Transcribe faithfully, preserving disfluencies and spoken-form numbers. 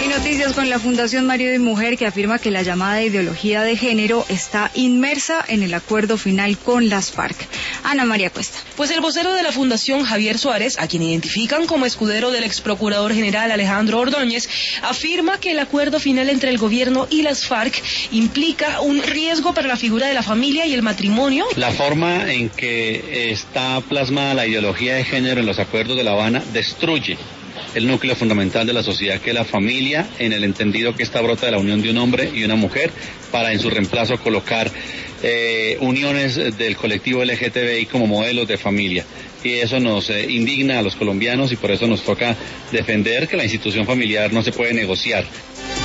Hay noticias con la Fundación Marido y Mujer, que afirma que la llamada ideología de género está inmersa en el acuerdo final con las FARC. Ana María Cuesta. Pues el vocero de la Fundación, Javier Suárez, a quien identifican como escudero del ex procurador general Alejandro Ordóñez, afirma que el acuerdo final entre el gobierno y las FARC implica un riesgo para la figura de la familia y el matrimonio. La forma en que está plasmada la ideología de género en los acuerdos de La Habana destruye el núcleo fundamental de la sociedad, que es la familia, en el entendido que esta brota de la unión de un hombre y una mujer, para en su reemplazo colocar eh, uniones del colectivo L G T B I como modelos de familia. Y eso nos eh, indigna a los colombianos, y por eso nos toca defender que la institución familiar no se puede negociar.